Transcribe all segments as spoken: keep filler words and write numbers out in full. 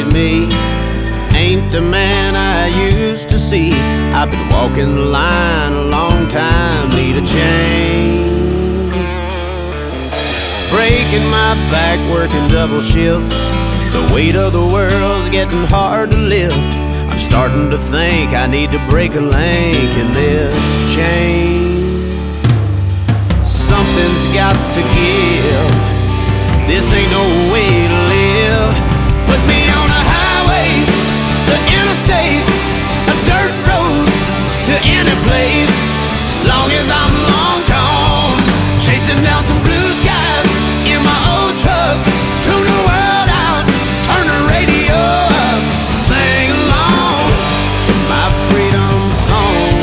at me. Ain't the man I used to see. I've been walking the line a long time, need a change. Breaking my back, working double shifts. The weight of the world's getting hard to lift. I'm starting to think I need to break a link in this chain. Something's got to give. This ain't no way to live. Put me on a highway, the interstate, a dirt road to any place. Long as I'm long gone, chasing down some blue skies in my old truck. Tune the world out, turn the radio up, sing along to my freedom song.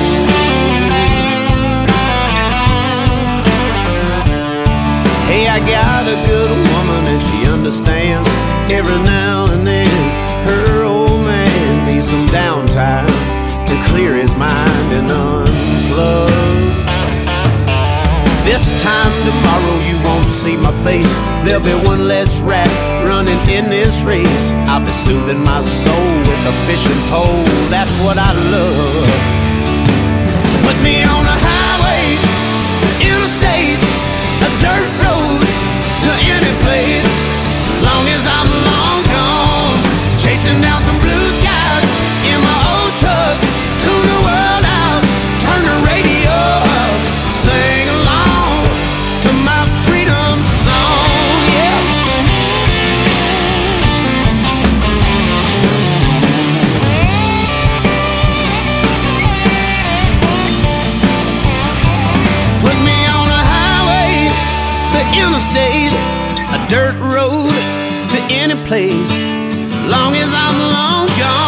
Hey, I got a good woman and she understands. Every now and then her old man needs some downtime to clear his mind and unplug. This time tomorrow you won't see my face. There'll be one less rat running in this race. I'll be soothing my soul with a fishing pole. That's what I love. Put me on a highway, the interstate, a dirt road to any place. Long as I'm long gone, chasing down some blue skies in my old truck. Tune the world out, turn the radio up, sing along to my freedom song, yeah. Put me on a highway, the interstate, a dirt road to any place. Long as I'm long gone,